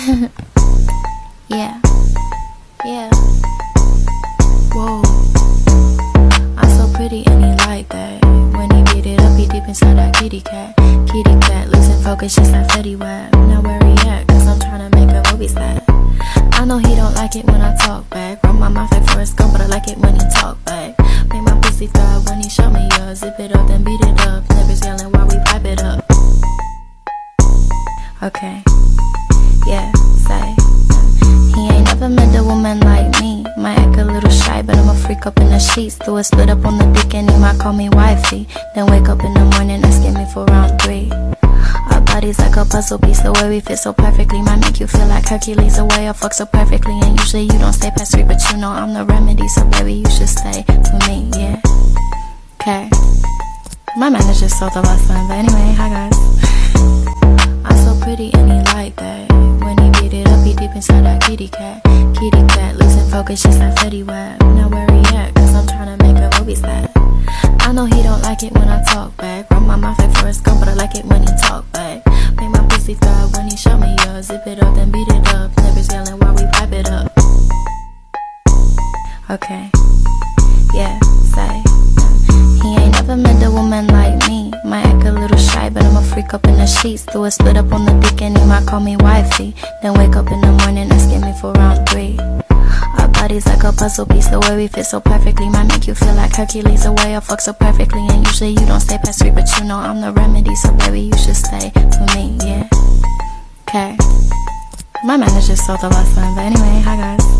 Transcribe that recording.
Yeah, yeah. Whoa, I'm so pretty and he like that. When he beat it up, he deep inside that kitty cat. Kitty cat, losing focus just like Fetty Wap. Now where he at? Cause I'm tryna make a movie set. I know he don't like it when I talk back. Run my mouth like Forrest Gump, but I like it when he talk back. Make my pussy throb when he show me up. Zip it up, then beat it up. Niggas yelling while we pipe it up. Okay, yeah, say. He ain't never met a woman like me. Might act a little shy, but I'm a freak up in the sheets. Do a split up on the dick and he might call me wifey. Then wake up in the morning asking me for round 3. Our bodies like a puzzle piece. The way we fit so perfectly might make you feel like Hercules. The way I fuck so perfectly, and usually you don't stay past 3, but you know I'm the remedy. So baby, you should stay with me, yeah. Okay. My manager sold the last one, but anyway, hi guys. I'm so pretty and he like that. When he beat it up, he deep inside that kitty cat. Kitty cat, losing focus just like Fetty Wap. Now where he at? Cause I'm tryna make a movie set. I know he don't like it when I talk back. Run my mouth like Forrest Gump, but I like it when he talk back. Make my pussy throb when he show me up. Zip it up, then beat it up. Niggas yelling while we pipe it up. Okay, yeah, say. He ain't never met a woman like me. Might act a little shy, but I'm a freak up in the sheets. Do a split up on the dick and he might call me wifey. Then wake up in the morning asking me for round 3. Our bodies like a puzzle piece. The way we fit so perfectly might make you feel like Hercules. The way I fuck so perfectly, and usually you don't stay past 3, but you know I'm the remedy. So baby, you should stay with me, yeah. Okay. My manager sold the last one, but anyway, hi guys.